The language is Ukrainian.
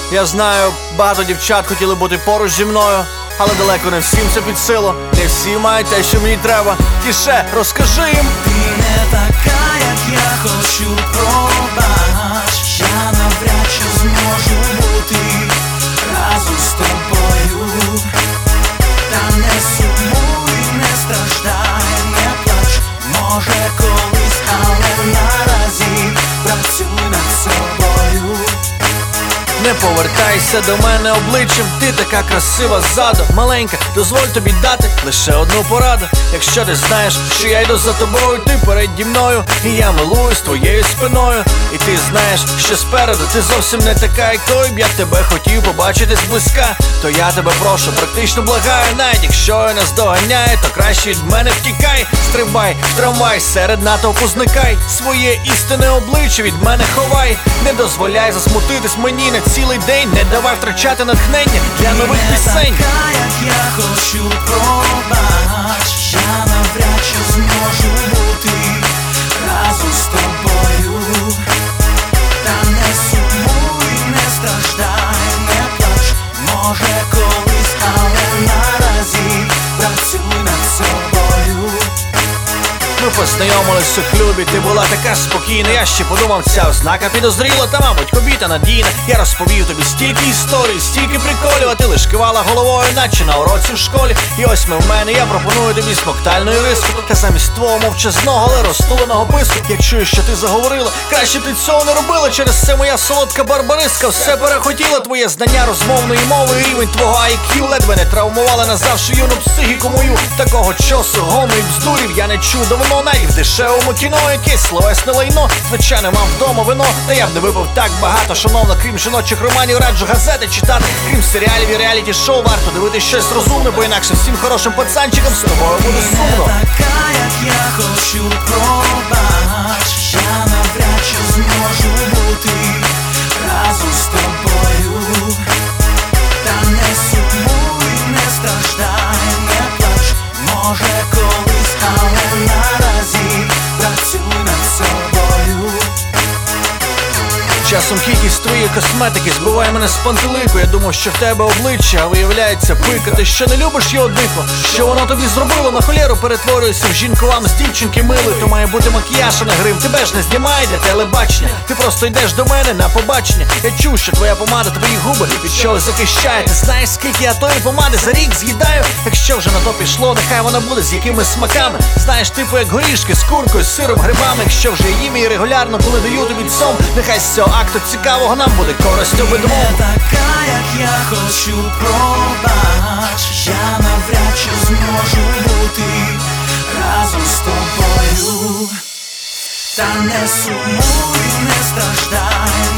Я знаю, багато дівчат хотіли бути поруч зі мною, але далеко не всім це під силу. Не всі мають те, що мені треба. Тише, розкажи їм. Ти не така, як я хочу, пробач. Я навряд чи зможу бути разом з тобою. Та не сумуй, не страждай, не плач. Може колись, але наразі працюй над собою. Не повертайся до мене обличчям, ти така красива ззаду. Маленька, дозволь тобі дати лише одну пораду. Якщо ти знаєш, що я йду за тобою, ти переді мною, і я милуюсь твоєю спиною. І ти знаєш, що спереду ти зовсім не така, як той б я тебе хотів побачити зблизька. То я тебе прошу, практично благаю, навіть якщо я наздоганяю, то краще від мене втікай. Стрибай, в трамвай, серед натовпу зникай. Своє істинне обличчя від мене ховай. Не дозволяй засмутитись мені на цілий день. Не давай втрачати натхнення для нових пісень. Ти не така, як я хочу, пробач. Я навряд чи зможу бути разом з тобою. Та не сумуй, не страждай, не плач. Може колись, але наразі працюй над собою. Ми познайомились у клубі, ти була така спокійна. Я ще подумав, ця ознака підозріла, та мабуть кобіта надійна. Я розповів тобі стільки історій, стільки приколів, а ти лиш кивала головою, наче на уроці в школі. І ось ми в мене, я пропоную тобі смоктальну риску. Та замість твого мовчазного, але розтуленого писку. Я чую, що ти заговорила, краще б ти цього не робила. Через це моя солодка барбариска все перехотіла. Твоє знання розмовної мови, рівень твого IQ ледве не травмувала, назвавши юну психіку мою. Такого часу гому і бздурів я не чув давно. Навіть в дешевому кіно, якесь словесне лайно. Звичайно, мав вдома вино, та я б не випив так багато. Шановно, крім жіночих романів, раджу газети читати. Крім серіалів і реаліті-шоу, варто дивитися щось розумне, бо інакше всім хорошим пацанчикам з тобою буде сумно. Ти не така, як я хочу, пробач. Я навряд чи зможу бути разом з тобою. Та не сумуй, не страждай, не плач. Може колись, але наразі працюй над собою. Часом кількість твоєї косметики збиває мене з пантелику. Я думав, що в тебе обличчя, а виявляється пика. Ти що не любиш його дико? Що воно тобі зробило? На холєру перетворюєшся в жінку вам з дівчинки милої. То має бути макіяж, а не грим. Тебе ж не знімає для телебачення. Ти просто йдеш до мене на побачення. Я чув, що твоя помада, твої губи від чогось захищає. Ти знаєш, скільки я тої помади за рік з'їдаю? Якщо вже на то пішло, нехай вона буде з якимись смаками. Знаєш, типу як горішки з куркою, з сиром, грибами. Якщо вже їм її регулярно, коли даю тобі цьом, нехай з цього акту цікавого нам буде користь обидвом. Ти не така, як я хочу, пробач. Я навряд чи зможу бути разом з тобою. Та не сумуй, не страждай,